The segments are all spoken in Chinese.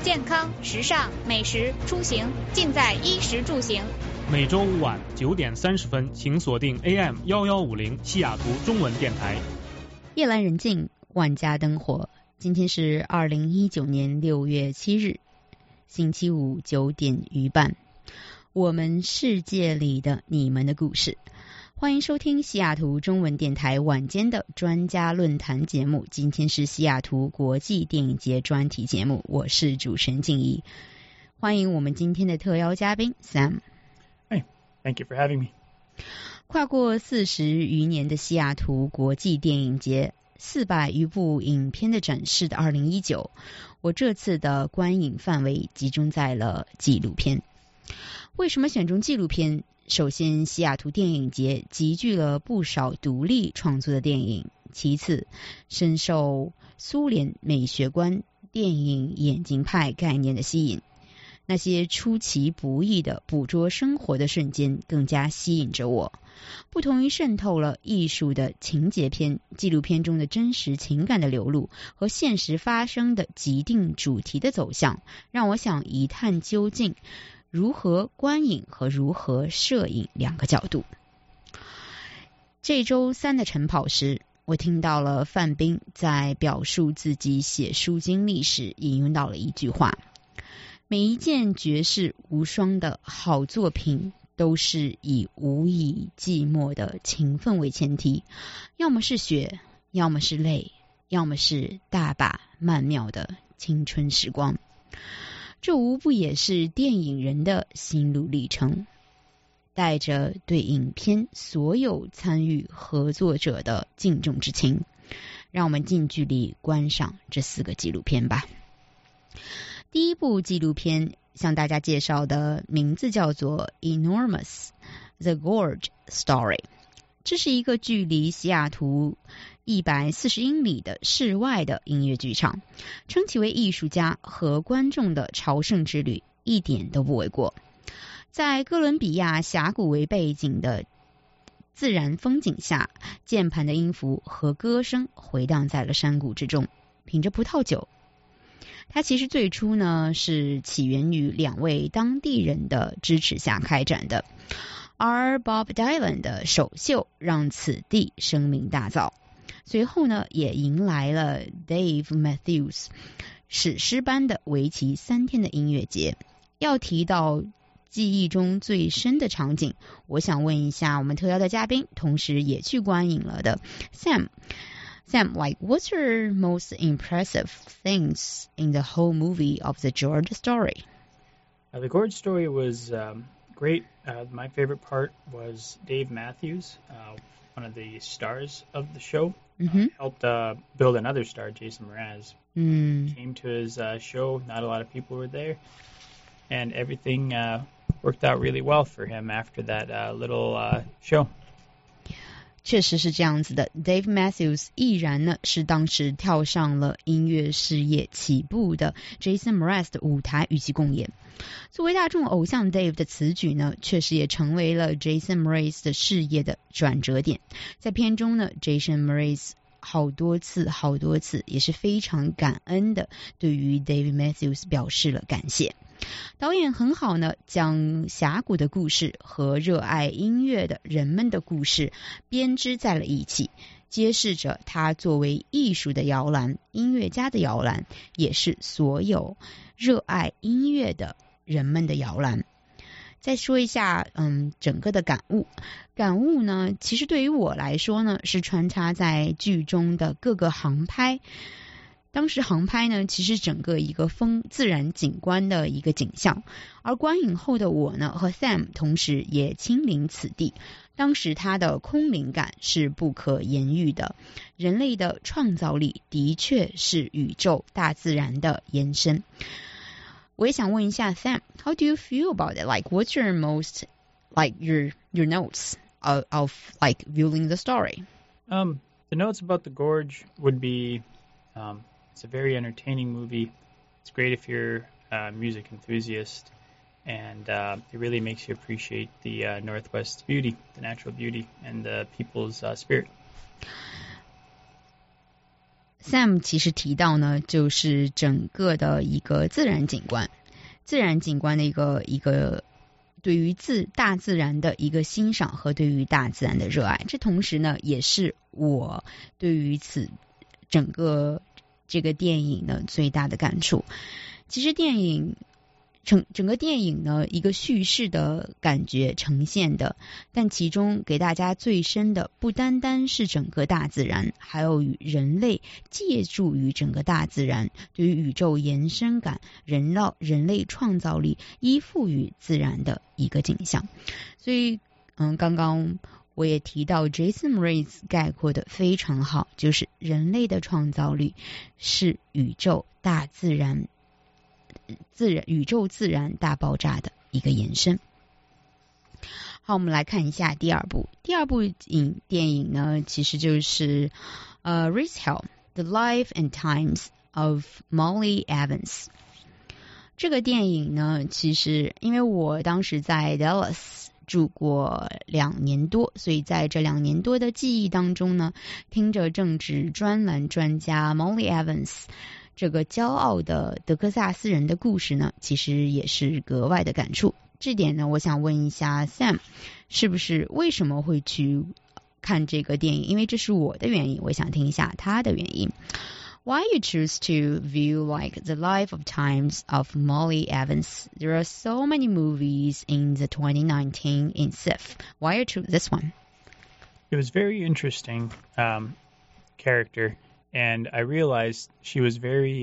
健康、时尚、美食、出行，尽在衣食住行。 每周五晚9点30分，请锁定 AM1150西雅图中文电台。 夜阑人静，万家灯火。今天是2019年6月7日，星期五9点余半。我们世界里的你们的故事，欢迎收听西雅图中文电台晚间的专家论坛节目。今天是西雅图国际电影节专题节目，我是主持人静怡。欢迎我们今天的特邀嘉宾 Sam。Thank you for having me. 跨过40余年的西雅图国际电影节，400余部影片的展示的2019，我这次的观影范围集中在了纪录片。为什么选中纪录片？首先，西雅图电影节集聚了不少独立创作的电影；其次，深受苏联美学观电影眼镜派概念的吸引。那些出其不意的捕捉生活的瞬间更加吸引着我。不同于渗透了艺术的情节片，纪录片中的真实情感的流露和现实发生的既定主题的走向，让我想一探究竟如何观影和如何摄影两个角度。这周三的晨跑时，我听到了范冰在表述自己写书经历时引用到了一句话：每一件绝世无双的好作品都是以无以寂寞的情分为前提，要么是血，要么是泪，要么是大把曼妙的青春时光。这无不也是电影人的心路历程，带着对影片所有参与合作者的敬重之情，让我们近距离观赏这4个纪录片吧。第一部纪录片向大家介绍的名字叫做 Enormous: The Gorge Story。 这是一个距离西雅图140英里的室外的音乐剧场，称其为艺术家和观众的朝圣之旅一点都不为过。在哥伦比亚峡谷为背景的自然风景下，键盘的音符和歌声回荡在了山谷之中，品着葡萄酒。它其实最初呢是起源于2位当地人的支持下开展的，而 Bob Dylan 的首秀让此地声名大噪，随后呢也迎来了 Dave Matthews 史诗般的为期3天的音乐节。要提到记忆中最深的场景，我想问一下我们特邀的嘉宾，同时也去观影了的 Sam, like, what's your most impressive things in the whole movie of the Gorge Story? The Gorge Story was great. My favorite part was Dave Matthews, one of the stars of the show. Helped build another star, Jason Mraz. Came to his show. Not a lot of people were there. And everything worked out really well for him after that little show. 确实是这样子的， Dave Matthews 毅然呢是当时跳上了音乐事业起步的 Jason Mraz 的舞台与其共演。作为大众偶像 Dave 的此举呢，确实也成为了 Jason Mraz 的事业的转折点。在片中呢， Jason Mraz 好多次也是非常感恩的对于 Dave Matthews 表示了感谢。导演很好呢，将峡谷的故事和热爱音乐的人们的故事编织在了一起，揭示着他作为艺术的摇篮，音乐家的摇篮，也是所有热爱音乐的人们的摇篮。再说一下整个的感悟呢，其实对于我来说呢，是穿插在剧中的各个航拍。当时航拍呢，其实整个一个自然景观的一个景象，而观影后的我呢和 Sam 同时也亲临此地，当时它的空灵感是不可言喻的。人类的创造力的确是宇宙大自然的延伸。我也想问一下 Sam, how do you feel about it? Like, what's your most, like, your notes of like viewing the story? The notes about the Gorge would be, it's a very entertaining movie. It's great if you're a music enthusiast, and it really makes you appreciate the Northwest's beauty, the natural beauty, and the people's spirit. Sam 其实提到呢，就是整个的一个自然景观的一个对于大自然的一个欣赏和对于大自然的热爱，这同时呢，也是我对于整个这个电影呢最大的感触。其实整个电影呢，一个叙事的感觉呈现的，但其中给大家最深的不单单是整个大自然，还有与人类借助于整个大自然，对于宇宙延伸感、人类创造力依附于自然的一个景象。所以刚刚我也提到 Jason Mraz 概括的非常好，就是人类的创造力是宇宙自然大爆炸的一个延伸。好，我们来看一下第二部电影呢，其实就是Raise Hell: The Life and Times of Molly Evans。 这个电影呢，其实因为我当时在 Dallas 住过2年多，所以在这2年多的记忆当中呢，听着政治专栏专家 Molly Evans这个骄傲的德克萨斯人的故事呢，其实也是格外的感触。这点呢，我想问一下 Sam， 是不是为什么会去看这个电影？因为这是我的原因，我想听一下他的原因。Why you choose to view like the life of times of Molly Evans? There are so many movies in the 2019 in SIF. Why you choose this one? It was very interesting character. And I realized she was very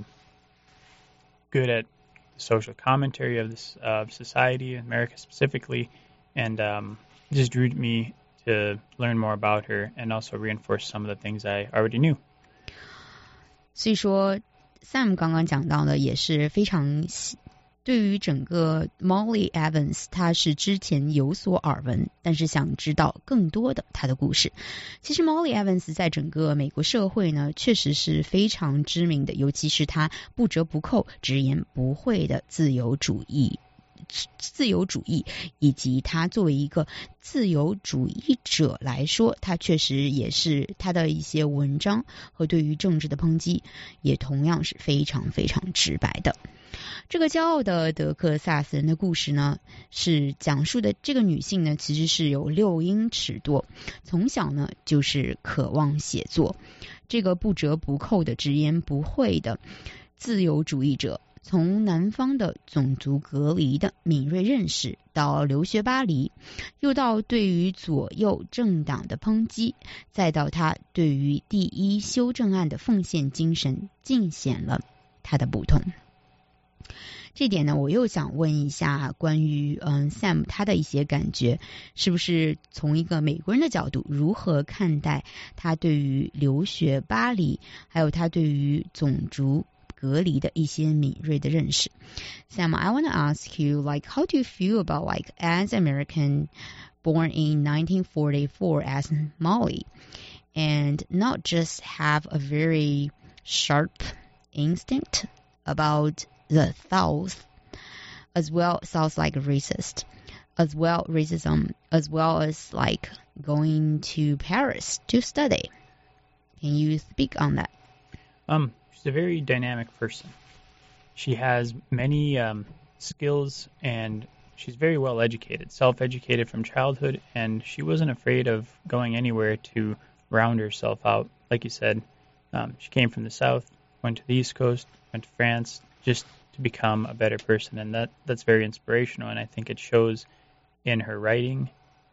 good at social commentary of this society, America specifically, and just drew me to learn more about her and also reinforce some of the things I already knew. 所以说 Sam 刚刚讲到的也是非常对于整个 Molly Evans 她是之前有所耳闻，但是想知道更多的她的故事。其实 Molly Evans 在整个美国社会呢确实是非常知名的，尤其是她不折不扣直言不讳的自由主义，以及他作为一个自由主义者来说，他确实也是他的一些文章和对于政治的抨击也同样是非常非常直白的。这个骄傲的德克萨斯人的故事呢，是讲述的这个女性呢，其实是有6英尺多，从小呢就是渴望写作，这个不折不扣的直言不讳的自由主义者，从南方的种族隔离的敏锐认识，到留学巴黎，又到对于左右政党的抨击，再到他对于第一修正案的奉献精神，尽显了他的不同。这点呢，我又想问一下关于Sam 他的一些感觉，是不是从一个美国人的角度，如何看待他对于留学巴黎，还有他对于种族隔离的一些敏锐的认识。Sam, I want to ask you, like, how do you feel about, like, as American born in 1944 as Molly, and not just have a very sharp instinct about the South, as well South like racist, as well racism, as well as like going to Paris to study. Can you speak on that? She's a very dynamic person. She has many skills, and she's very well educated, self-educated from childhood, and she wasn't afraid of going anywhere to round herself out. Like you said, she came from the South, went to the East Coast, went to France, just to become a better person, and that's very inspirational, and I think it shows in her writing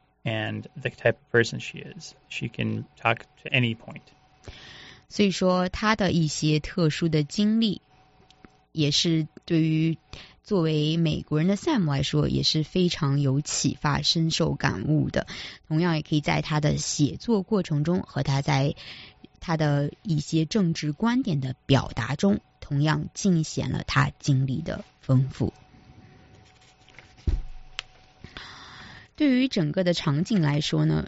and the type of person she is. She can talk to any point. 所以说他的一些特殊的经历也是对于作为美国人的 Sam 来说也是非常有启发，深受感悟的。同样也可以在他的写作过程中和他在他的一些政治观点的表达中同样尽显了他经历的丰富。对于整个的场景来说呢，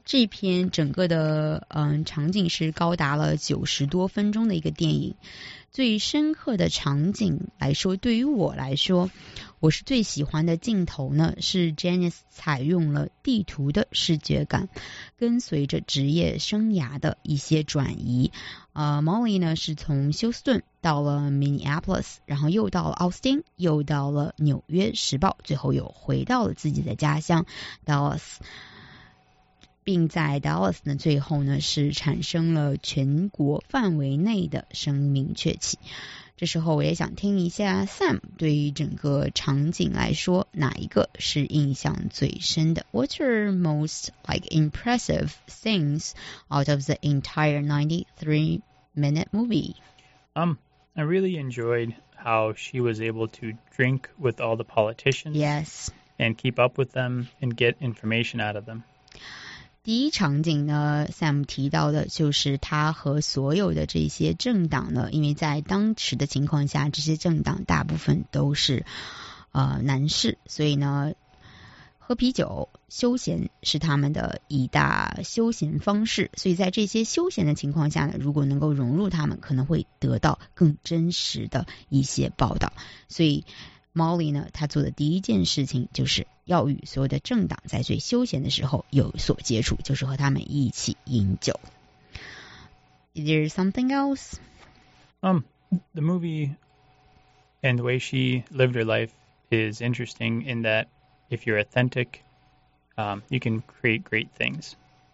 这篇整个的场景是高达了90多分钟的一个电影。最深刻的场景来说，对于我来说，我是最喜欢的镜头呢，是 Janice 采用了地图的视觉感，跟随着职业生涯的一些转移。Molly 呢是从休斯顿到了 Minneapolis， 然后又到了奥斯汀，又到了纽约时报，最后又回到了自己的家乡 Dallas。并在 Dallas 呢最后呢是产生了全国范围内的声名鹊起。这时候我也想听一下 Sam 对于整个场景来说哪一个是印象最深的？ What's your most impressive things out of the entire 93-minute movie? I really enjoyed how she was able to drink with all the politicians. Yes. And keep up with them and get information out of them. 第一场景呢 Sam 提到的就是他和所有的这些政党呢，因为在当时的情况下，这些政党大部分都是男士，所以呢喝啤酒休闲是他们的一大休闲方式，所以在这些休闲的情况下呢，如果能够融入他们，可能会得到更真实的一些报道。所以Molly 呢，她做的第一件事情就是要与所有的政党在最休闲的时候有所接触，就是和他们一起饮酒。Is there something else? The movie and the way she lived her life is interesting in that if you're authentic, you can create great things.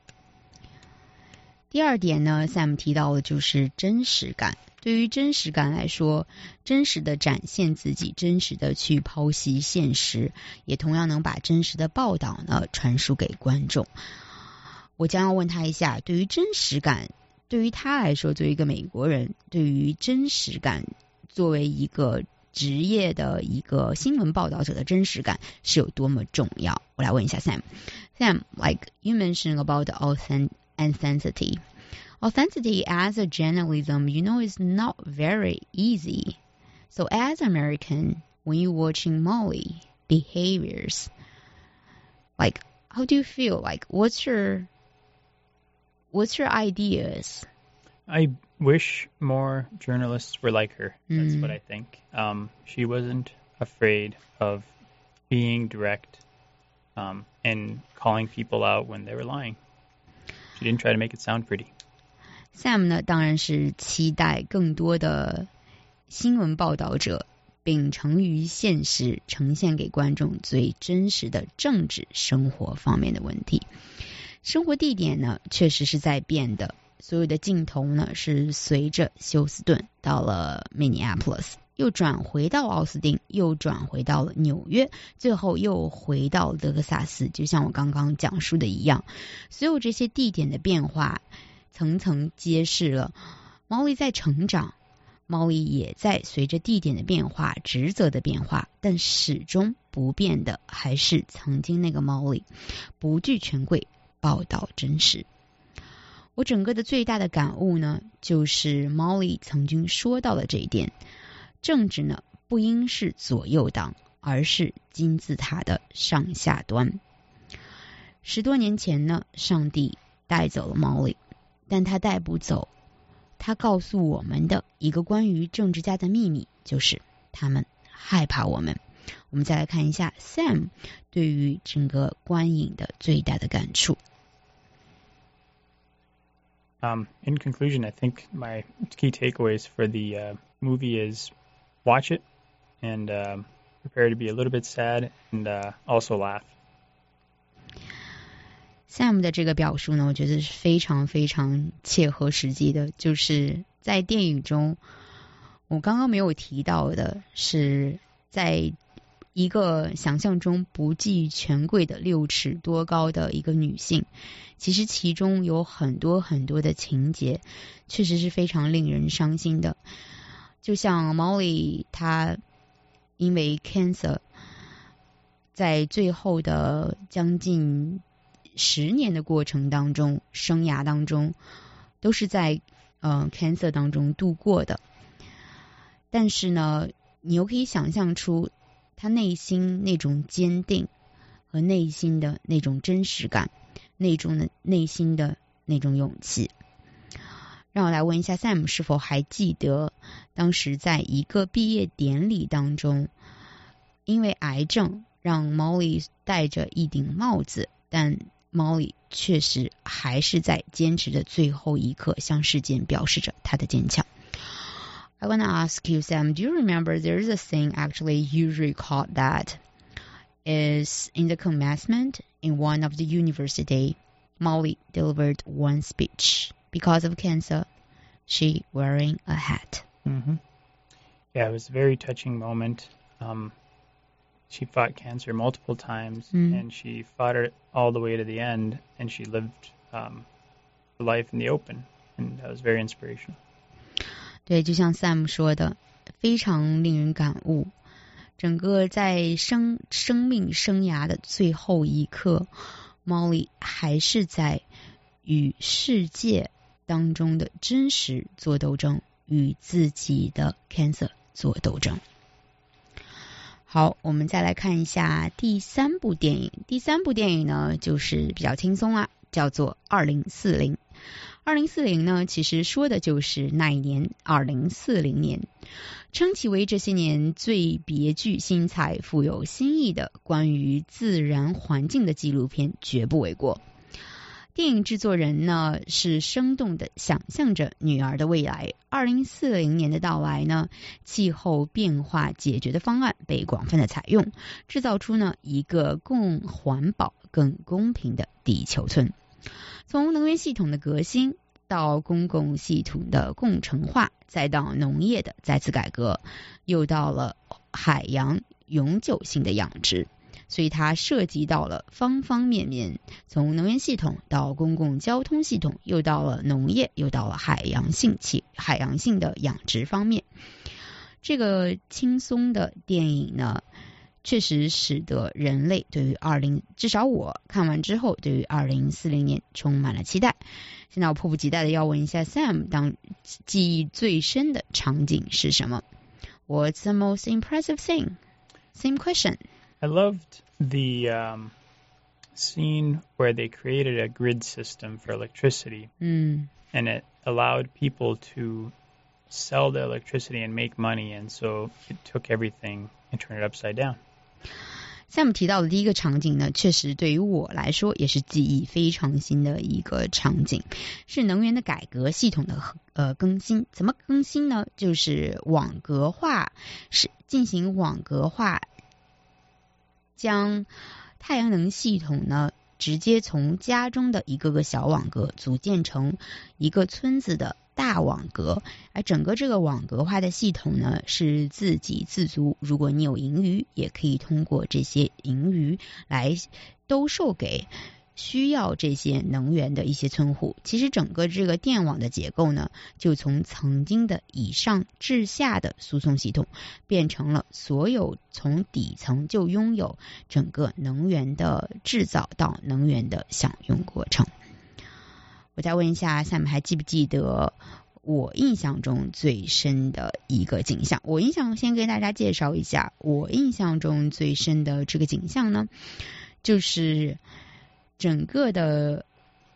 第二点呢 Sam 提到的就是真实感。对于真实感来说，真实的展现自己，真实的去剖析现实，也同样能把真实的报道呢传输给观众。我将要问他一下，对于真实感，对于他来说，作为一个美国人，对于真实感，作为一个职业的一个新闻报道者的真实感是有多么重要？我来问一下 Sam， like you mentioned about authenticity.Authenticity as a journalism, is not very easy. So as an American, when you're watching Molly behaviors, how do you feel? What's your ideas? I wish more journalists were like her. That's what I think. She wasn't afraid of being direct and calling people out when they were lying. She didn't try to make it sound pretty.Sam 呢，当然是期待更多的新闻报道者秉承于现实，呈现给观众最真实的政治生活方面的问题。生活地点呢，确实是在变的，所有的镜头呢是随着休斯顿到了 Minneapolis， 又转回到奥斯汀，又转回到了纽约，最后又回到德克萨斯，就像我刚刚讲述的一样，所有这些地点的变化层层揭示了 Molly 在成长， Molly 也在随着地点的变化，职责的变化，但始终不变的还是曾经那个 Molly， 不惧权贵，报道真实。我整个的最大的感悟呢，就是 Molly 曾经说到的这一点，政治呢不应是左右党，而是金字塔的上下端。10多年前呢，上帝带走了 Molly，但他带不走他告诉我们的一个关于政治家的秘密，就是他们害怕我们。我们再来看一下 Sam 对于整个观影的最大的感触。 In conclusion, I think my key takeaways for the movie is watch it and prepare to be a little bit sad and also laugh.Sam 的这个表述呢，我觉得是非常非常切合实际的，就是在电影中我刚刚没有提到的是，在一个想象中不计权贵的6尺多高的一个女性，其实其中有很多很多的情节确实是非常令人伤心的。就像 Molly 她因为 cancer 在最后的将近10年的过程当中，生涯当中都是在cancer 当中度过的，但是呢你又可以想象出他内心那种坚定和内心的那种真实感， 那种内心的那种勇气。让我来问一下 Sam 是否还记得当时在一个毕业典礼当中，因为癌症让 Molly 戴着一顶帽子，但 Molly 确实还是在坚持着最后一刻向世界表示着她的坚强。I want to ask you, Sam, do you remember there's a thing actually you recall that is in the commencement in one of the university, Molly delivered one speech. Because of cancer, she wearing a hat. Mm-hmm. Yeah, it was a very touching moment. She fought cancer multiple times, and she fought it all the way to the end, and she lived life in the open, and that was very inspirational. 对，就像 Sam 说的，非常令人感悟。整个在生命生涯的最后一刻， Molly 还是在与世界当中的真实做斗争，与自己的 cancer 做斗争。好，我们再来看一下第三部电影。第三部电影呢，就是比较轻松啦，叫做2040。2040呢，其实说的就是那一年2040年，称其为这些年最别具新彩、富有新意的关于自然环境的纪录片，绝不为过。电影制作人呢，是生动地想象着女儿的未来。2040年的到来呢，气候变化解决的方案被广泛的采用，制造出呢一个更环保、更公平的地球村。从能源系统的革新到公共系统的共乘化，再到农业的再次改革，又到了海洋永久性的养殖。所以它涉及到了方方面面，从能源系统到公共交通系统，又到了农业，又到了海洋性的养殖方面。这个轻松的电影呢，确实使得人类对于至少我看完之后，对于2040年充满了期待。现在我迫不及待的要问一下 Sam， 当记忆最深的场景是什么？ What's the most impressive thing? Same question.I loved the scene where they created a grid system for electricity, and it allowed people to sell the electricity and make money, and so it took everything and turned it upside down. Sam 提到的第一个场景呢，确实对于我来说也是记忆非常新的一个场景，是能源的改革系统的更新。怎么更新呢？就是网格化，进行网格化，将太阳能系统呢直接从家中的一个个小网格组建成一个村子的大网格，而整个这个网格化的系统呢是自给自足，如果你有盈余，也可以通过这些盈余来兜售给需要这些能源的一些村户。其实整个这个电网的结构呢，就从曾经的以上至下的输送系统，变成了所有从底层就拥有整个能源的制造到能源的享用过程。我再问一下 Sam 还记不记得我印象中最深的一个景象？先给大家介绍一下我印象中最深的这个景象呢，就是整个的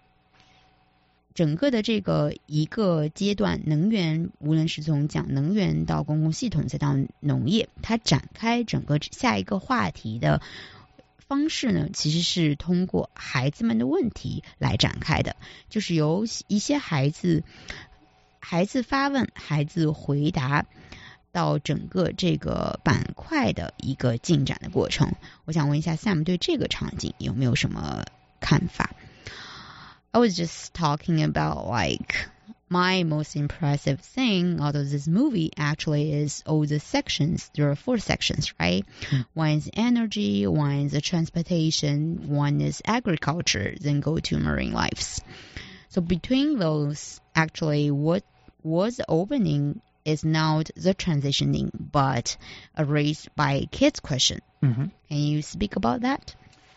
这个一个阶段，能源无论是从讲能源到公共系统再到农业，它展开整个下一个话题的方式呢，其实是通过孩子们的问题来展开的，就是由一些孩子发问，孩子回答，到整个这个板块的一个进展的过程。我想问一下 Sam 对这个场景有没有什么看法？ I was just talking about my most impressive thing out of this movie actually is all the sections. There are 4 sections, right? One is energy, one is transportation, one is agriculture, then go to marine lives. So between those, actually what was the opening is not the transitioning, but raised by kids' question. Can you speak about that?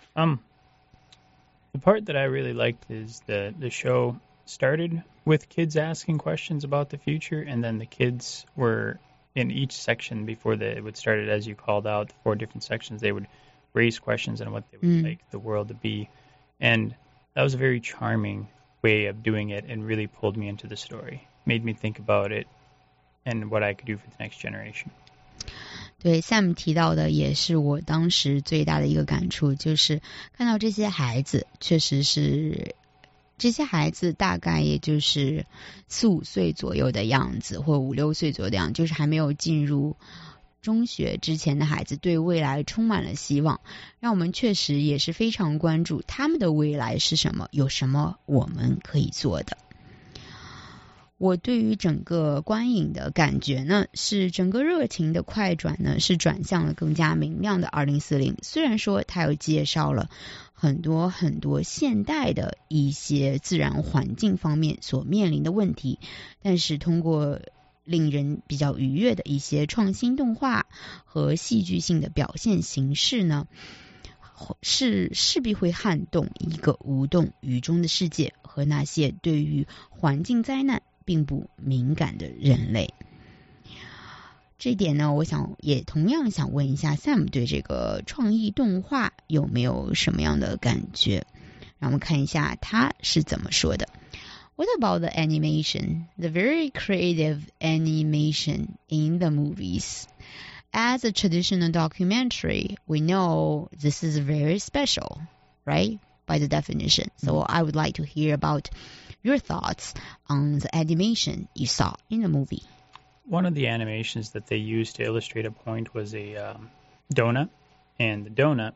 The part that I really liked is the show started with kids asking questions about the future, and then the kids were in each section before it would start it, as you called out, the 4 different sections, they would raise questions on what they would like the world to be. And that was a very charming way of doing it and really pulled me into the story, made me think about it and what I could do for the next generation. 对 Sam 提到的也是我当时最大的一个感触，就是看到这些孩子，确实是这些孩子大概也就是4、5岁左右的样子，或5、6岁左右的样子，就是还没有进入中学之前的孩子，对未来充满了希望，让我们确实也是非常关注他们的未来是什么，有什么我们可以做的。我对于整个观影的感觉呢，是整个热情的快转呢，是转向了更加明亮的2040。虽然说它又介绍了很多很多现代的一些自然环境方面所面临的问题，但是通过令人比较愉悦的一些创新动画和戏剧性的表现形式呢，是势必会撼动一个无动于衷的世界和那些对于环境灾难并不敏感的人类。这一点呢，我想也同样想问一下 Sam 对这个创意动画有没有什么样的感觉？让我们看一下他是怎么说的。What about the animation? The very creative animation in the movies. As a traditional documentary, we know this is very special, right? By the definition. So I would like to hear about your thoughts on the animation you saw in the movie. One of the animations that they used to illustrate a point was a donut, and the donut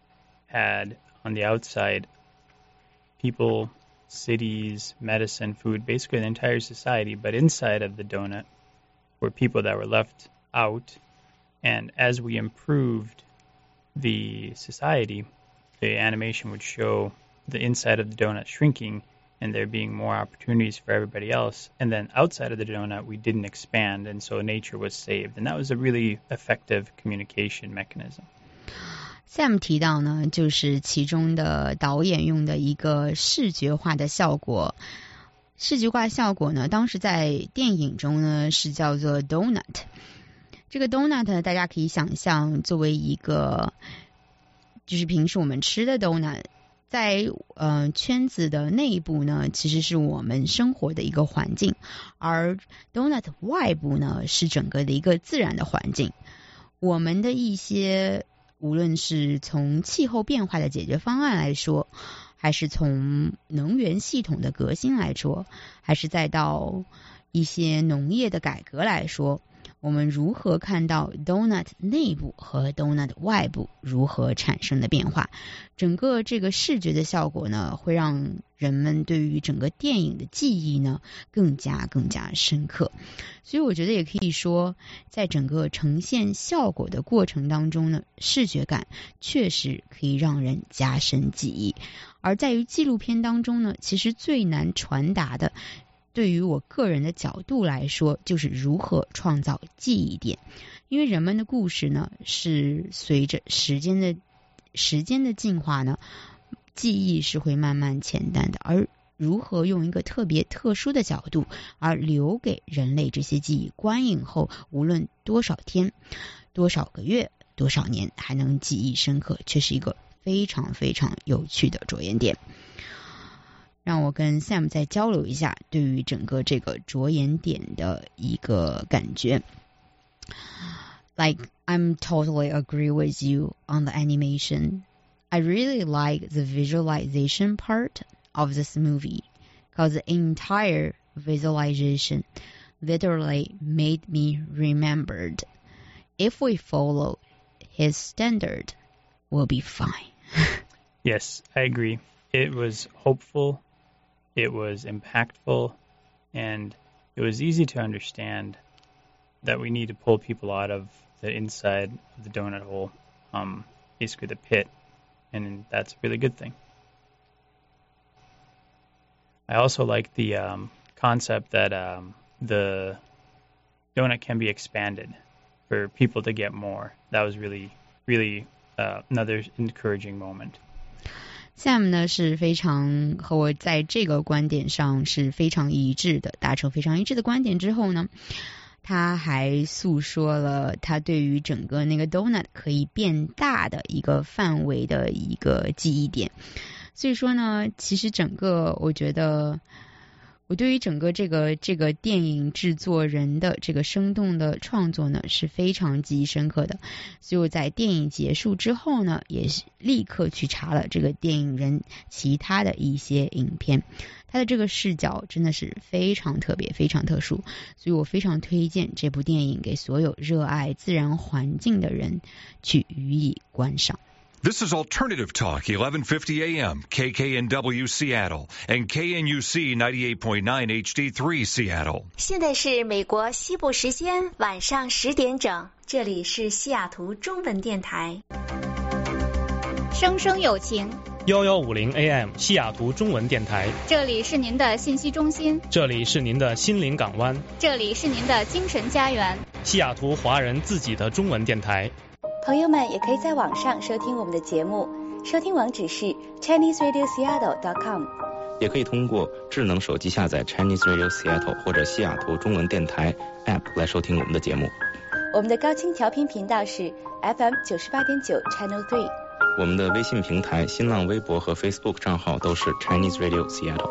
had on the outside people, cities, medicine, food, basically the entire society, but inside of the donut were people that were left out. And as we improved the society, the animation would show the inside of the donut shrinking and there being more opportunities for everybody else. And then outside of the donut, we didn't expand, and so nature was saved. And that was a really effective communication mechanism. Sam 提到呢，就是其中的导演用的一个视觉化的效果。视觉化效果呢，当时在电影中呢是叫做 donut。这个 donut 大家可以想象作为一个就是平时我们吃的 donut， 在圈子的内部呢其实是我们生活的一个环境，而 donut 外部呢是整个的一个自然的环境。我们的一些无论是从气候变化的解决方案来说，还是从能源系统的革新来说，还是再到一些农业的改革来说，我们如何看到 donut 内部和 donut 外部如何产生的变化，整个这个视觉的效果呢，会让人们对于整个电影的记忆呢更加深刻。所以我觉得也可以说，在整个呈现效果的过程当中呢，视觉感确实可以让人加深记忆。而在于纪录片当中呢，其实最难传达的，对于我个人的角度来说，就是如何创造记忆点。因为人们的故事呢，是随着时间的进化呢，记忆是会慢慢浅淡的，而如何用一个特别特殊的角度而留给人类这些记忆，观影后无论多少天、多少个月、多少年还能记忆深刻，却是一个非常非常有趣的着眼点。让我跟 Sam 再交流一下对于整个这个着眼点的一个感觉。Like, I'm totally agree with you on the animation. I really like the visualization part of this movie, because the entire visualization literally made me remembered. If we follow his standard, we'll be fine. Yes, I agree. It was hopeful, it was impactful, and it was easy to understand that we need to pull people out of the inside of the donut hole, basically the pit, and that's a really good thing. I also like the concept that the donut can be expanded for people to get more. That was really, really another encouraging moment. Sam 呢是非常和我在这个观点上是非常一致的，达成非常一致的观点之后呢，他还诉说了他对于整个那个 donut 可以变大的一个范围的一个记忆点。 所以说呢，其实整个我觉得我对于整个这个电影制作人的这个生动的创作呢是非常记忆深刻的，所以我在电影结束之后呢，也是立刻去查了这个电影人其他的一些影片，他的这个视角真的是非常特别非常特殊，所以我非常推荐这部电影给所有热爱自然环境的人去予以观赏。 This is Alternative Talk, 1150 AM, KKNW Seattle, and KNUC 98.9 HD3 Seattle. 现在是美国西部时间晚上10点整，这里是西雅图中文电台。 声声有情 1150 AM 西雅图中文电台， 这里是您的信息中心， 这里是您的心灵港湾， 这里是您的精神家园， 西雅图华人自己的中文电台。 朋友们也可以在网上收听我们的节目，收听网址是 ChineseRadioSeattle.com， 也可以通过智能手机下载 Chinese Radio Seattle 或者西雅图中文电台 App 来收听我们的节目。 我们的高清调频频道是 FM 98.9 Channel 3。 我们的微信平台、新浪微博和 Facebook 账号都是 Chinese Radio Seattle。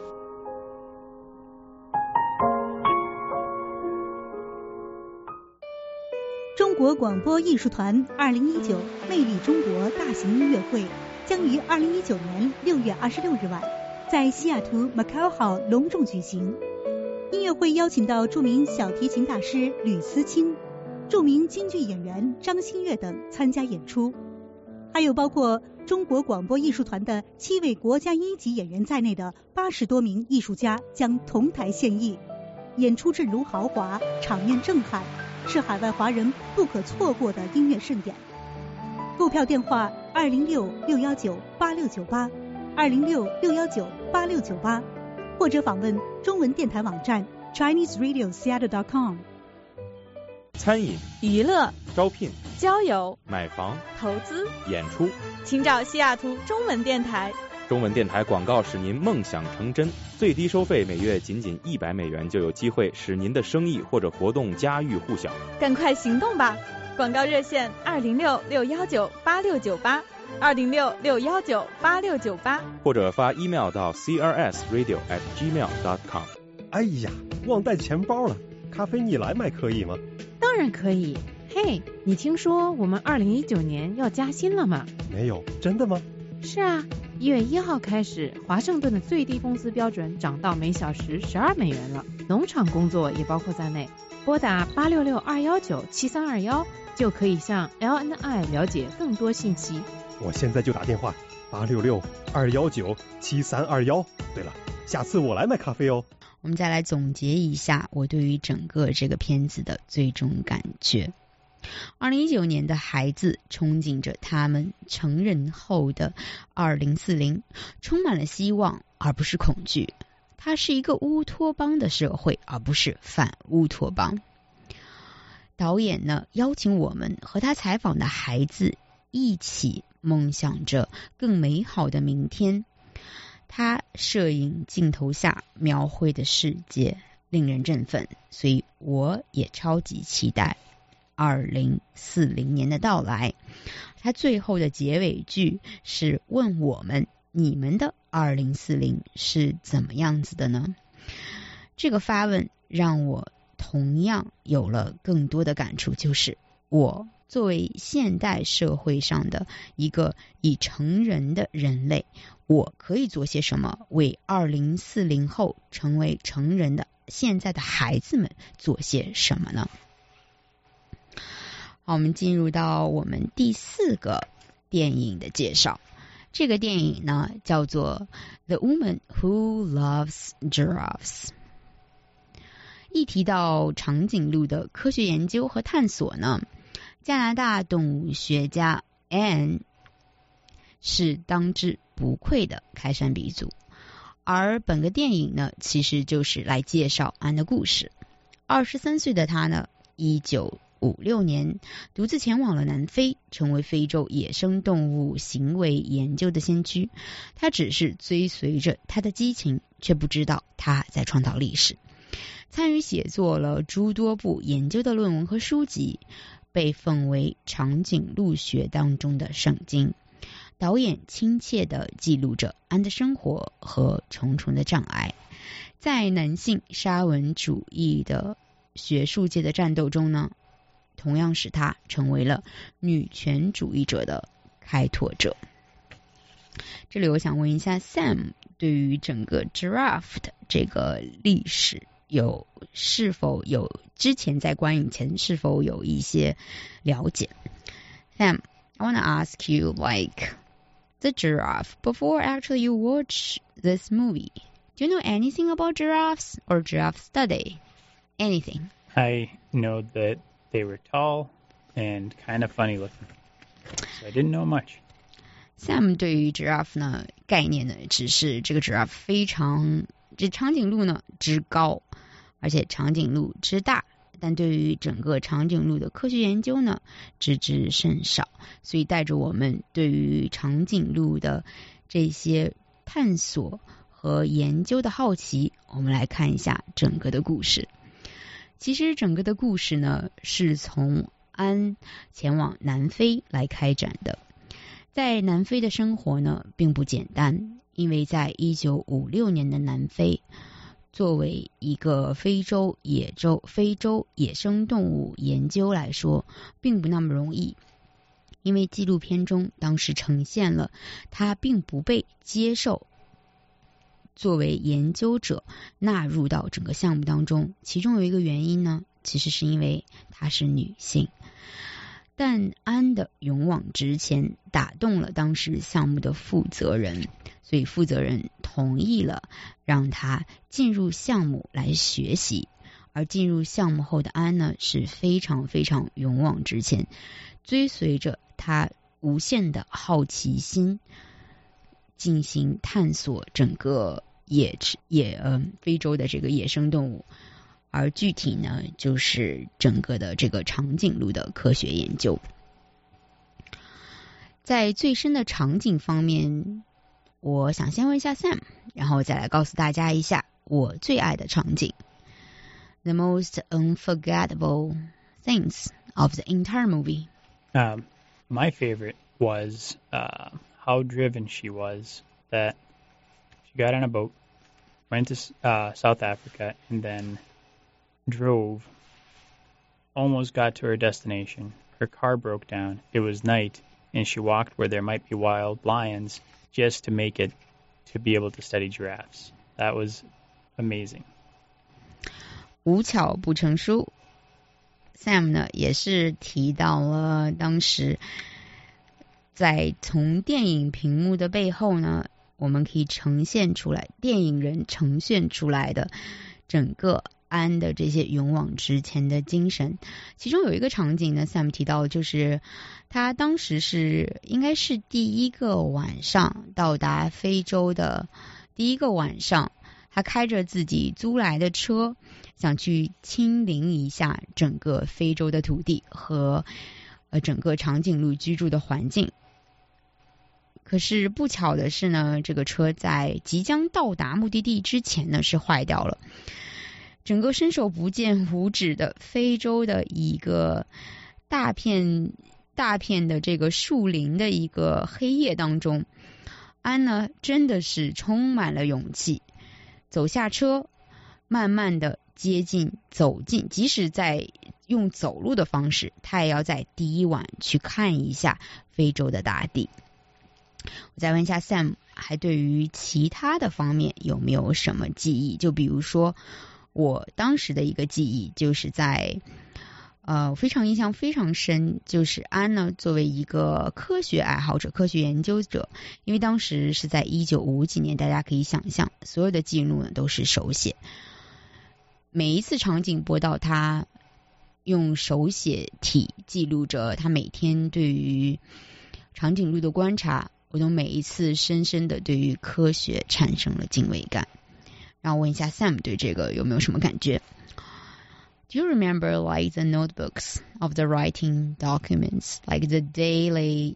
中国广播艺术团2019魅力中国大型音乐会将于2019年6月26日晚在西雅图 Macau Hall 隆重举行。音乐会邀请到著名小提琴大师吕思清、著名京剧演员张馨月等参加演出，还有包括中国广播艺术团的7位国家一级演员在内的80多名艺术家将同台献艺，演出阵容豪华，场面震撼，是海外华人不可错过的音乐盛典。购票电话206-619-8698 206-619-8698，或者访问中文电台网站 ChineseRadioSeattle.com。 餐饮、 娱乐、 招聘、 交友、 买房、 投资、 演出， 请找西雅图中文电台。 中文电台广告使您梦想成真，最低收费每月仅$100就有机会使您的生意或者活动家喻户晓。 赶快行动吧！广告热线206-619-8698 206-619-8698， 或者发 email 到 crsradio@gmail.com。 哎呀，忘带钱包了，咖啡你来买可以吗？ 当然可以。嘿，你听说我们2019年要加薪了吗？ 没有，真的吗？ 是啊，1月1号开始，华盛顿的最低工资标准涨到每小时$12了，农场工作也包括在内。拨打866-219-7321就可以向 LNI 了解更多信息。 我现在就打电话866-219-7321。对了，下次我来买咖啡哦。 我们再来总结一下我对于整个这个片子的最终感觉。2019年的孩子憧憬着他们成人后的2040，充满了希望而不是恐惧。它是一个乌托邦的社会，而不是反乌托邦。导演呢，邀请我们和他采访的孩子一起梦想着更美好的明天。他摄影镜头下描绘的世界令人振奋，所以我也超级期待2040年的到来。他最后的结尾句是问我们，你们的2040是怎么样子的呢？这个发问让我同样有了更多的感触，就是我作为现代社会上的一个已成人的人类，我可以做些什么为2040后成为成人的现在的孩子们做些什么呢？好，我们进入到我们第4个电影的介绍。这个电影呢叫做 The Woman Who Loves Giraffes。 一提到长颈鹿的科学研究和探索呢，加拿大动物学家 Anne 是当之无愧的开山鼻祖，而本个电影呢其实就是来介绍安的故事。23岁的他呢1956年独自前往了南非，成为非洲野生动物行为研究的先驱。他只是追随着他的激情，却不知道他在创造历史。参与写作了诸多部研究的论文和书籍，被奉为长颈鹿学当中的圣经。 导演亲切地记录着安的生活和重重的障碍。在男性沙文主义的学术界的战斗中呢，同样使他成为了女权主义者的开拓者。这里我想问一下 Sam， 对于整个 giraffe 的这个历史是否有之前在观影前是否有一些了解？ Sam, I want to ask you like the giraffe before actually you watch this movie. Do you know anything about giraffes or giraffe study? Anything? I know that they were tall and kind of funny looking. So I didn't know much. Sam 对于 giraffe 呢概念呢，只是这个 giraffe 这长颈鹿呢之高，而且长颈鹿之大，但对于整个长颈鹿的科学研究呢知之甚少，所以带着我们对于长颈鹿的这些探索和研究的好奇，我们来看一下整个的故事。其实整个的故事呢是从安前往南非来开展的。在南非的生活呢并不简单，因为在1956年的南非作为一个非洲野生动物研究来说并不那么容易，因为纪录片中当时呈现了它并不被接受作为研究者纳入到整个项目当中，其中有一个原因呢其实是因为她是女性。但安的勇往直前打动了当时项目的负责人，所以负责人同意了让他进入项目来学习。而进入项目后的安呢是非常非常勇往直前，追随着他无限的好奇心进行探索整个非洲的这个野生动物，而具体呢就是整个的这个长颈鹿的科学研究。在最深的场景方面，我想先问一下 Sam， 然后再来告诉大家一下我最爱的场景。The most unforgettable things of the entire movie. My favorite was how driven she was, that she got on a boat, went to South Africa, and then drove, almost got to her destination. Her car broke down. It was night, and she walked where there might be wild lions just to make it to be able to study giraffes. That was amazing. 无巧不成书 Sam 呢也是提到了当时在从电影屏幕的背后呢，我们可以呈现出来电影人呈现出来的整个安的这些勇往直前的精神。其中有一个场景呢 Sam 提到，就是他当时应该是第一个晚上到达非洲的第一个晚上，他开着自己租来的车想去亲临一下整个非洲的土地和整个长颈鹿居住的环境。可是不巧的是呢，这个车在即将到达目的地之前呢是坏掉了。整个伸手不见五指的非洲的一个大片的这个树林的一个黑夜当中，安呢真的是充满了勇气，走下车，慢慢的走进，即使在用走路的方式，他也要在第一晚去看一下非洲的大地。我再问一下 Sam， 还对于其他的方面有没有什么记忆？就比如说我当时的一个记忆就是在非常印象非常深，就是安呢作为一个科学爱好者科学研究者，因为当时是在1950几年，大家可以想象所有的记录呢都是手写，每一次场景播到他用手写体记录着他每天对于长颈鹿的观察，我都每一次深深的对于科学产生了敬畏感。让我问一下 Sam 对这个有没有什么感觉？ Do you remember like the notebooks of the writing documents, like the daily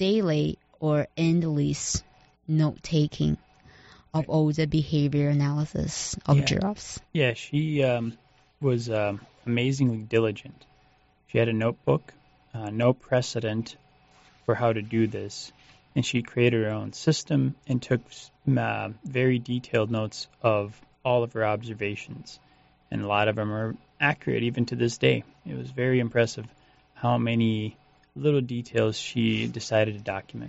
or endless note-taking of all the behavior analysis of giraffes? Yeah, she was amazingly diligent. She had a notebook, no precedent for how to do this, and she created her own system and took very detailed notes of all of her observations, and a lot of them are accurate even to this day. It was very impressive how many little details she decided to document.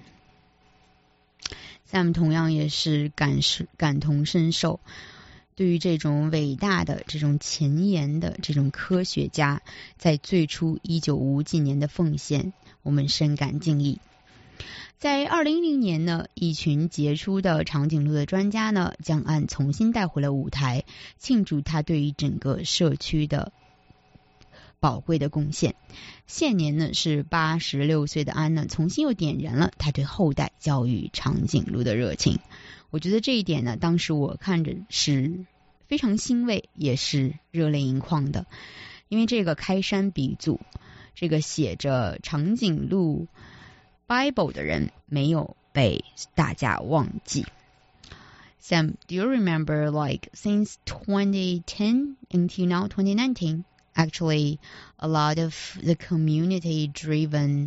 Sam 同样也是感同身受，对于这种伟大的、这种前沿的这种科学家在最初1950几年的奉献，我们深感敬意。在2010年呢，一群杰出的长颈鹿的专家呢，将安重新带回了舞台，庆祝他对于整个社区的宝贵的贡献。现年呢是86岁的安呢，重新又点燃了他对后代教育长颈鹿的热情。我觉得这一点呢，当时我看着是非常欣慰，也是热泪盈眶的。因为这个开山鼻祖，这个写着长颈鹿 Bible 的人没有被大家忘记。Sam, do you remember like since 2010 until now 2019, actually a lot of the community-driven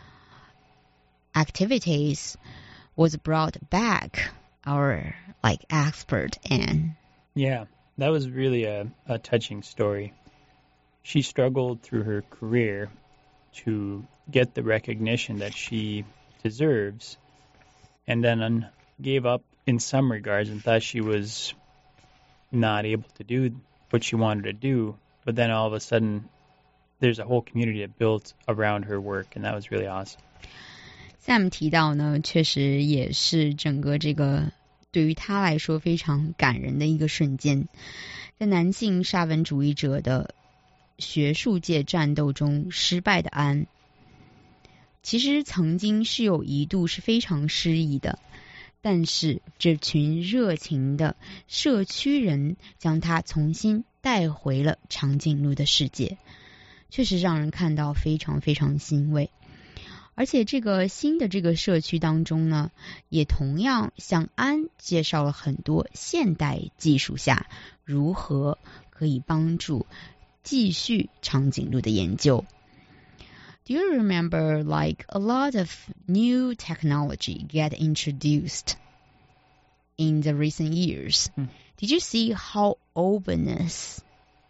activities was brought back our like expert Anne. Yeah, that was really a touching story. She struggled through her career to get the recognition that she deserves, and then gave up in some regards and thought she was not able to do what she wanted to do. But then all of a sudden, there's a whole community that built around her work, and that was really awesome. Sam 提到呢，确实也是整个这个对于他来说非常感人的一个瞬间。在男性沙文主义者的学术界战斗中失败的安，其实曾经是有一度是非常失意的，但是这群热情的社区人将他重新带回了长颈鹿的世界，确实让人看到非常非常欣慰。而且这个新的这个社区当中呢，也同样向安介绍了很多现代技术下如何可以帮助继续长颈鹿的研究。Do you remember like a lot of new technology get introduced in the recent years? Did you see how openness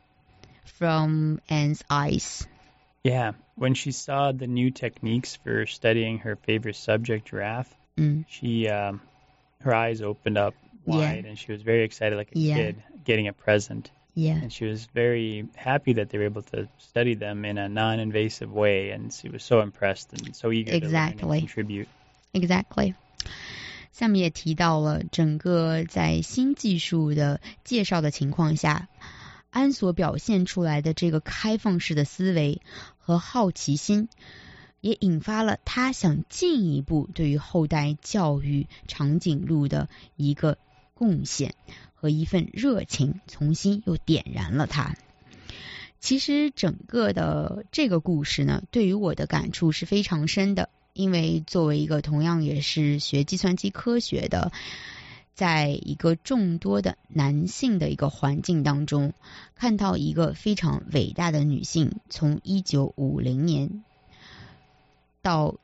from Anne's eyes? Yeah, when she saw the new techniques for studying her favorite subject, giraffe, she her eyes opened up wide, and she was very excited like a kid getting a present. Yeah. And she was very happy that they were able to study them in a non-invasive way, and she was so impressed and so eager to learn and contribute. Exactly. 下面也提到了整个在新技术的介绍的情况下，安所表现出来的这个开放式的思维和好奇心，也引发了他想进一步对于后代教育长颈鹿的一个贡献和一份热情，重新又点燃了他。其实整个的这个故事呢，对于我的感触是非常深的，因为作为一个同样也是学计算机科学的，在一个众多的男性的一个环境当中，看到一个非常伟大的女性从1950年到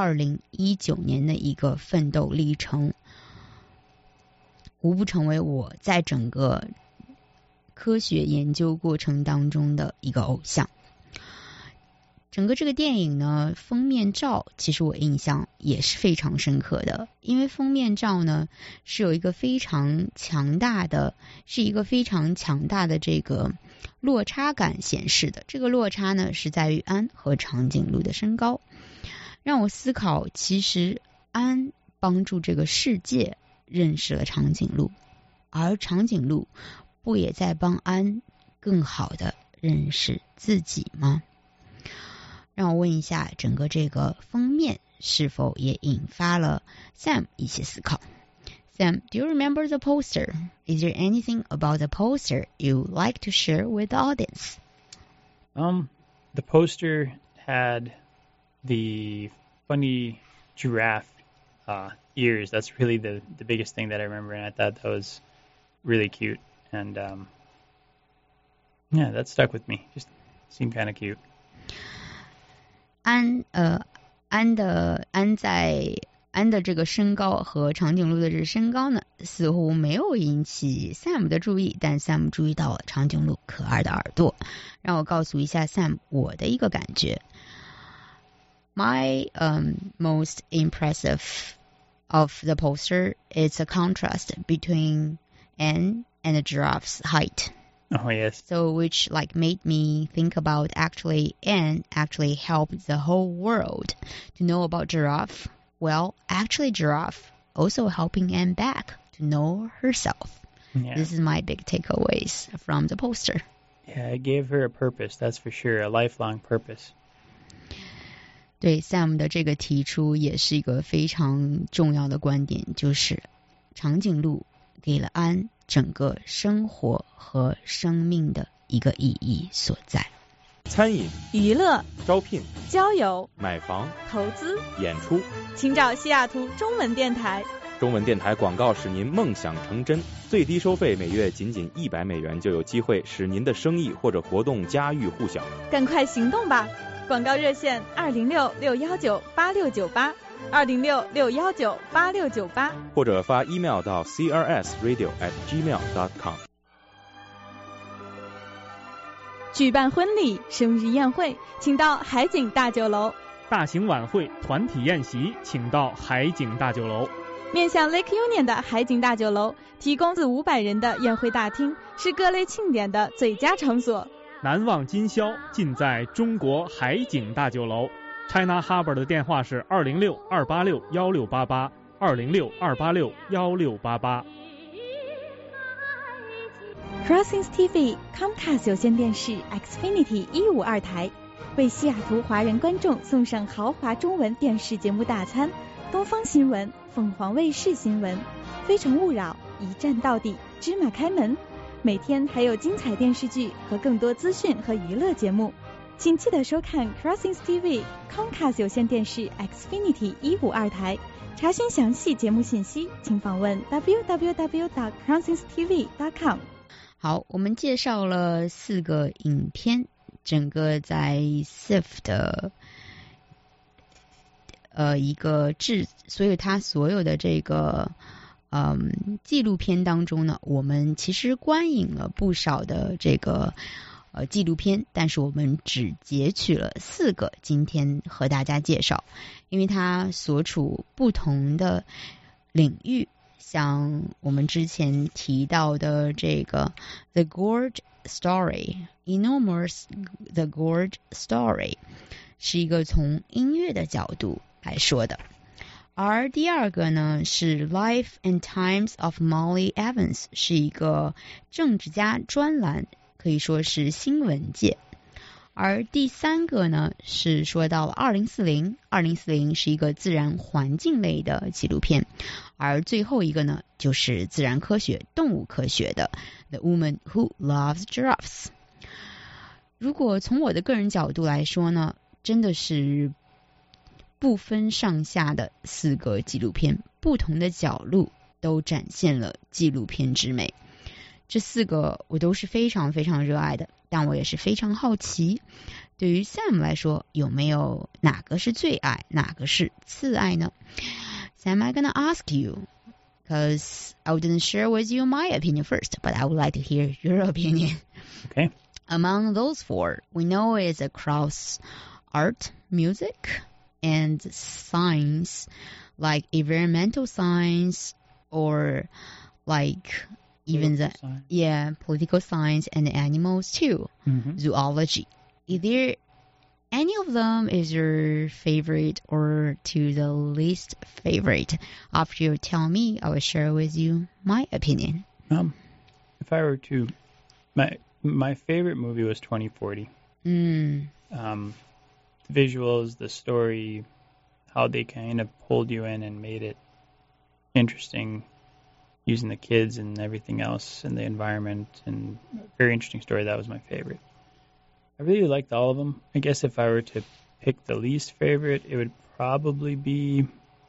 2019年的一个奋斗历程，无不成为我在整个科学研究过程当中的一个偶像。整个这个电影呢，封面照其实我印象也是非常深刻的，因为封面照呢是有一个非常强大的这个落差感显示的。这个落差呢是在于安和长颈鹿的身高，让我思考，其实安帮助这个世界认识了长颈鹿，而长颈鹿不也在帮安更好的认识自己吗？让我问一下，整个这个封面是否也引发了 Sam 一些思考。 Sam, do you remember the poster? Is there anything about the poster you like to share with the audience? The poster had the funny giraffe ears. That's really the biggest thing that I remember, and I thought that was really cute. And yeah, that stuck with me. Just seemed kind of cute. 安在安的这个身高和长颈鹿的这个身高呢，似乎没有引起 Sam 的注意，但 Sam 注意到了长颈鹿可爱的耳朵。让我告诉一下 Sam 我的一个感觉。My most impressive of the poster is a contrast between Anne and the giraffe's height. Oh, yes. So which like made me think about actually Anne actually helped the whole world to know about giraffe. Well, actually giraffe also helping Anne back to know herself. Yeah. This is my big takeaways from the poster. Yeah, it gave her a purpose, that's for sure, a lifelong purpose. 对 Sam 的这个提出也是一个非常重要的观点，就是长颈鹿给了安整个生活和生命的一个意义所在。 餐饮、 娱乐、 招聘、 交友、 买房、 投资、 演出， 请找西雅图中文电台。 中文电台广告使您梦想成真，最低收费每月仅仅$100就有机会使您的生意或者活动家喻户晓。 赶快行动吧！广告热线206-619-8698 206-619-8698， 或者发 email 到 crsradio@gmail.com。 举办婚礼、生日宴会，请到海景大酒楼； 大型晚会、团体宴席，请到海景大酒楼。 面向 Lake Union 的海景大酒楼提供400-500人的宴会大厅，是各类庆典的最佳场所。 难忘今宵尽在中国海景大酒楼。China Harbor 的电话是206-286-1688 206-286-1688。 Crossings TV Comcast 有线电视 Xfinity 152台为西雅图华人观众送上豪华中文电视节目大餐，东方新闻、凤凰卫视新闻、非诚勿扰、一站到底、芝麻开门，每天还有精彩电视剧和更多资讯和娱乐节目。请记得收看 Crossings TV Comcast 有线电视 Xfinity 152台。查询详细节目信息，请访问 www.crossingstv.com。 好，我们介绍了4个影片，整个在 SIF 的一个所以它所有的这个纪录片当中呢，我们其实观影了不少的这个纪录片，但是我们只截取了4个今天和大家介绍，因为它所处不同的领域。像我们之前提到的这个 The Gorge Story Enormous The Gorge Story 是一个从音乐的角度来说的，而第2个呢是 Life and Times of Molly Evans 是一个政治家专栏，可以说是新闻界。而第3个呢是说到了2040是一个自然环境类的纪录片，而最后一个呢就是自然科学动物科学的 The Woman Who Loves Giraffes。 如果从我的个人角度来说呢，真的是不分上下的4个纪录片，不同的角度都展现了纪录片之美。这4个我都是非常非常热爱的，但我也是非常好奇，对于 Sam 来说，有没有哪个是最爱，哪个是次爱呢？ Sam, I'm gonna ask you, because I wouldn't share with you my opinion first, but I would like to hear your opinion. Okay. Among those 4, we know it's across art, music, and science, like environmental science, or like even political science and animals too. Zoology. Is there any of them is your favorite or to the least favorite? After you tell me, I will share with you my opinion. If I were to, my favorite movie was 2040. The visuals, the story, how they kind of pulled you in and made it interesting, using the kids and everything else and the environment, and a very interesting story. That was my favorite. I really liked all of them. I guess if I were to pick the least favorite, it would probably be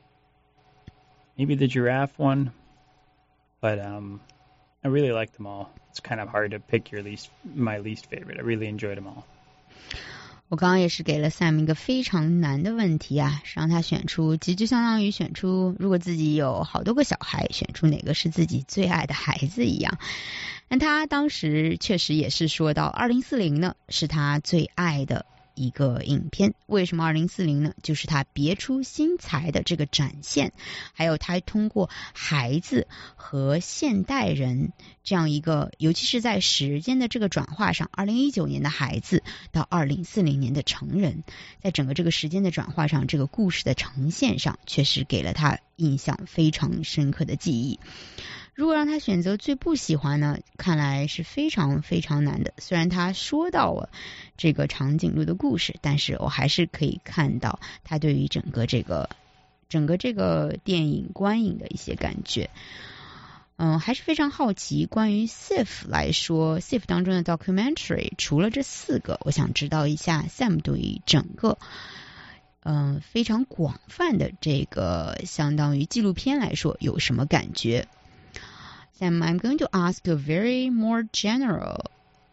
maybe the giraffe one, but I really liked them all. It's kind of hard to pick my least favorite. I really enjoyed them all. 我刚刚也是给了 Sam 一个非常难的问题啊，是让他选出，其实就相当于选出如果自己有好多个小孩，选出哪个是自己最爱的孩子一样。但他当时确实也是说到2040呢是他最爱的一个影片。为什么2040呢？就是他别出心裁的这个展现，还有他通过孩子和现代人这样一个，尤其是在时间的这个转化上，2019年的孩子到2040年的成人，在整个这个时间的转化上，这个故事的呈现上，确实给了他印象非常深刻的记忆。如果让他选择最不喜欢呢，看来是非常非常难的。虽然他说到了这个长颈鹿的故事，但是我还是可以看到他对于整个这个电影观影的一些感觉。还是非常好奇关于 SIF 来说 ，SIF 当中的 documentary 除了这4个，我想知道一下 Sam 对于整个非常广泛的这个相当于纪录片来说有什么感觉。Sam, I'm going to ask you very more general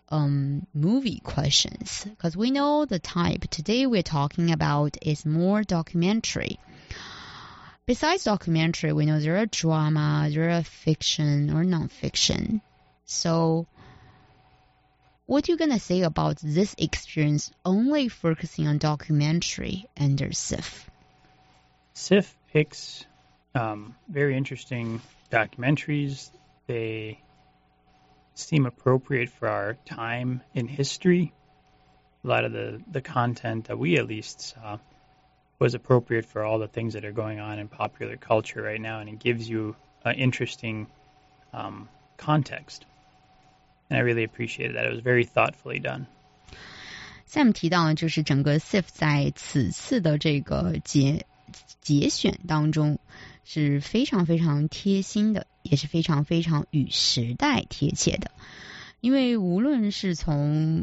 movie questions because we know the type today we're talking about is more documentary. Besides documentary, we know there are drama, there are fiction or non-fiction. So what are you going to say about this experience only focusing on documentary under SIF? SIF picks very interesting documentaries. They seem appropriate for our time in history. A lot of the content that we at least saw was appropriate for all the things that are going on in popular culture right now, and it gives you an interesting context. And I really appreciated that. It was very thoughtfully done. Sam 提到就是整个 SIF 在此次的这个节选当中是非常非常贴心的，也是非常非常与时代贴切的。因为无论是从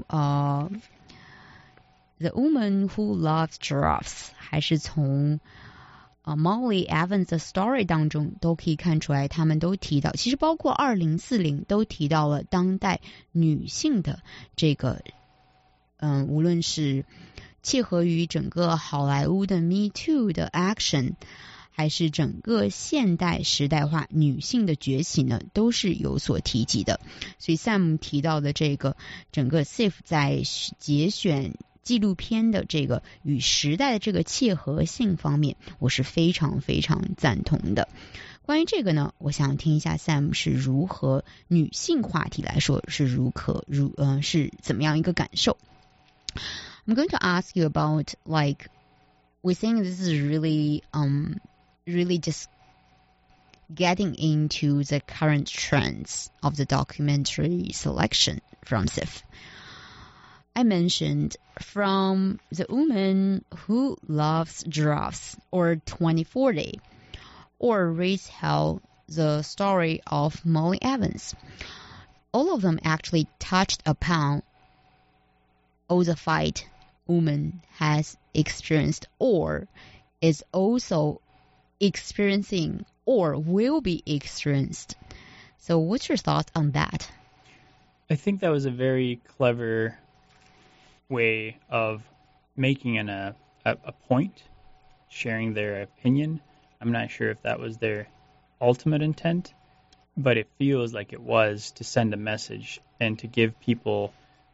The Woman Who Loves Giraffes 还是从Molly Evans 的 story 当中都可以看出来，他们都提到，其实包括2040都提到了当代女性的这个无论是切合于整个好莱坞的 Me Too 的 action， 还是整个现代时代化女性的崛起呢，都是有所提及的。所以 Sam 提到的这个整个 SIF 在节选纪录片的这个与时代的这个切合性方面，我是非常非常赞同的。关于这个呢，我想听一下 Sam 是如何女性话题来说是是怎么样一个感受。I'm going to ask you about, like, we think this is really just getting into the current trends of the documentary selection from SIF. I mentioned from The Woman Who Loves Giraffes or 2040 or Raise Hell, the story of Molly Evans. All of them actually touched upon all the fight woman has experienced or is also experiencing or will be experienced. So what's your thought on that? I think that was a very clever way of making a point, sharing their opinion. I'm not sure if that was their ultimate intent, but it feels like it was to send a message and to give people,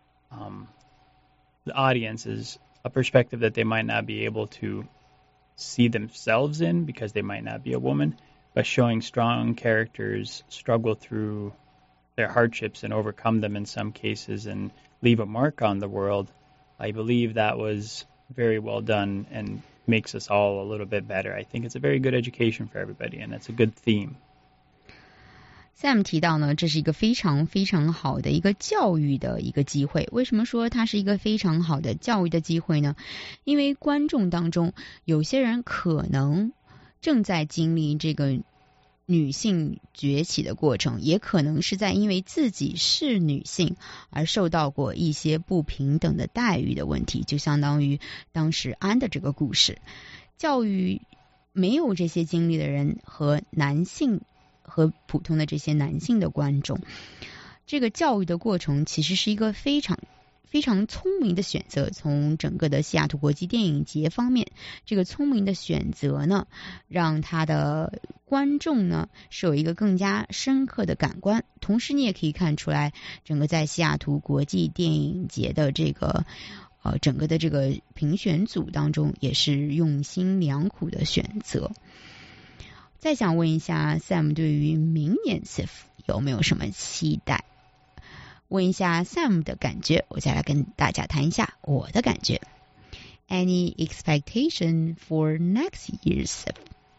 the audiences, a perspective that they might not be able to see themselves in because they might not be a woman, but showing strong characters struggle through their hardships and overcome them in some cases and leave a mark on the world. I believe that was very well done and makes us all a little bit better. I think it's a very good education for everybody, and it's a good theme. Sam 提到呢，这是一个非常非常好的一个教育的一个机会。为什么说它是一个非常好的教育的机会呢？因为观众当中有些人可能正在经历这个女性崛起的过程，也可能是在因为自己是女性而受到过一些不平等的待遇的问题，就相当于当时安的这个故事。教育没有这些经历的人和男性和普通的这些男性的观众，这个教育的过程其实是一个非常非常聪明的选择。从整个的西雅图国际电影节方面，这个聪明的选择呢，让他的观众呢是有一个更加深刻的感官。同时你也可以看出来，整个在西雅图国际电影节的这个整个的这个评选组当中也是用心良苦的选择。再想问一下 Sam 对于明年 SIFF 有没有什么期待？问一下 Sam 的感觉，我再来跟大家谈一下我的感觉。Any expectation for next year's SIFF?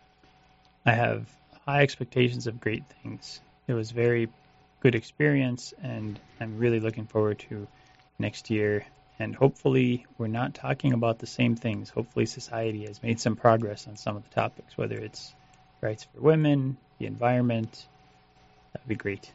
I have high expectations of great things. It was a very good experience, and I'm really looking forward to next year. And hopefully we're not talking about the same things. Hopefully society has made some progress on some of the topics, whether it's rights for women, the environment. That would be great.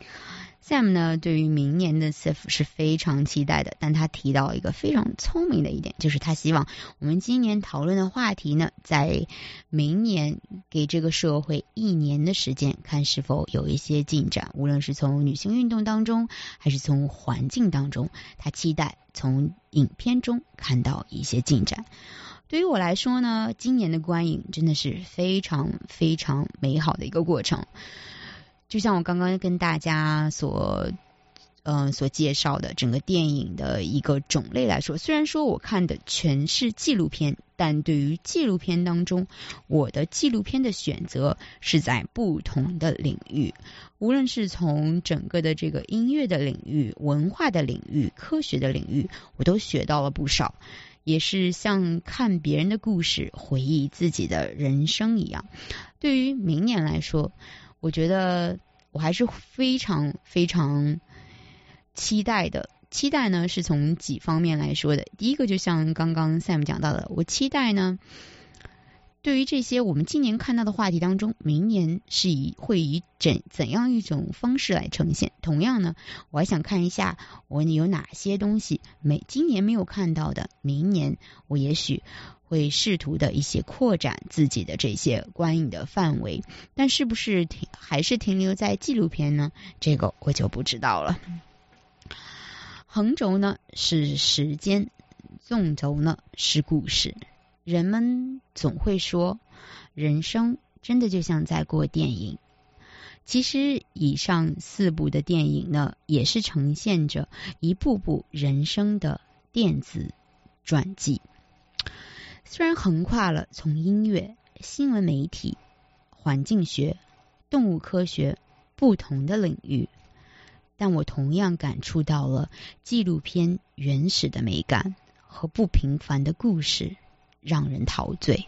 Sam 呢，对于明年的 SIFF 是非常期待的，但他提到一个非常聪明的一点，就是他希望我们今年讨论的话题呢，在明年给这个社会1年的时间，看是否有一些进展，无论是从女性运动当中，还是从环境当中，他期待从影片中看到一些进展。对于我来说呢，今年的观影真的是非常非常美好的一个过程。就像我刚刚跟大家所介绍的整个电影的一个种类来说，虽然说我看的全是纪录片，但对于纪录片当中，我的纪录片的选择是在不同的领域，无论是从整个的这个音乐的领域、文化的领域、科学的领域，我都学到了不少，也是像看别人的故事，回忆自己的人生一样。对于明年来说，我觉得我还是非常非常期待的。期待呢是从几方面来说的。第一个就像刚刚 Sam 讲到的，我期待呢对于这些我们今年看到的话题当中，明年是会以怎样一种方式来呈现。同样呢，我还想看一下我有哪些东西今年没有看到的，明年我也许会试图的一些扩展自己的这些观影的范围，但是不是还是停留在纪录片呢？这个我就不知道了。横轴呢是时间，纵轴呢是故事。人们总会说，人生真的就像在过电影。其实以上4部的电影呢，也是呈现着一部部人生的电子传记。虽然横跨了从音乐、新闻媒体、环境学、动物科学不同的领域，但我同样感触到了纪录片原始的美感和不平凡的故事，让人陶醉。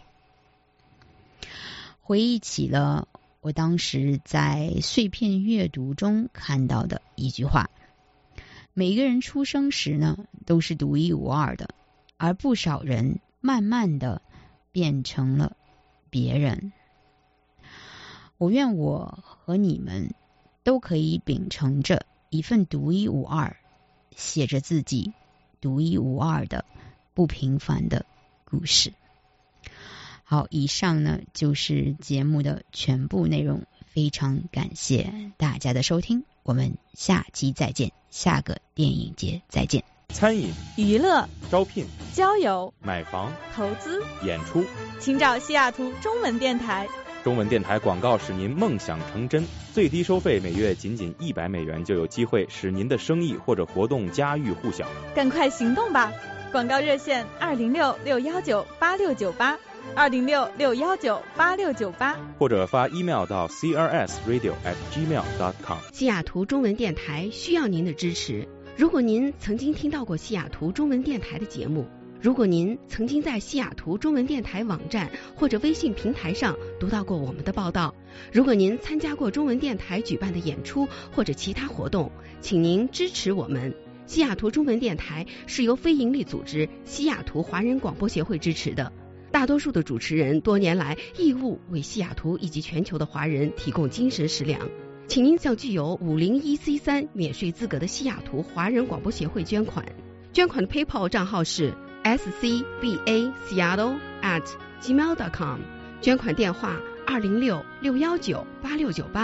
回忆起了我当时在碎片阅读中看到的一句话：每个人出生时呢，都是独一无二的，而不少人慢慢的变成了别人。我愿我和你们都可以秉承着一份独一无二，写着自己独一无二的不平凡的故事。好，以上呢就是节目的全部内容，非常感谢大家的收听，我们下期再见，下个电影节再见。 餐饮、 娱乐、 招聘、 交友、 买房、 投资、 演出， 请找西雅图中文电台。 中文电台广告使您梦想成真，最低收费每月仅$100就有机会使您的生意或者活动家喻户晓。 赶快行动吧！广告热线206-619-8698，206-619-8698， 或者发 email 到 crsradio@gmail.com。 西雅图中文电台需要您的支持。如果您曾经听到过西雅图中文电台的节目，如果您曾经在西雅图中文电台网站或者微信平台上读到过我们的报道，如果您参加过中文电台举办的演出或者其他活动，请您支持我们。西雅图中文电台是由非营利组织西雅图华人广播协会支持的，大多数的主持人多年来义务为西雅图以及全球的华人提供精神食粮。请您向具有501C3免税资格的西雅图华人广播协会捐款。捐款的 PayPal 账号是scbaseattle@gmail.com， 捐款电话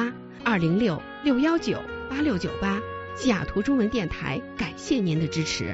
206-619-8698，206-619-8698。西雅图中文电台感谢您的支持。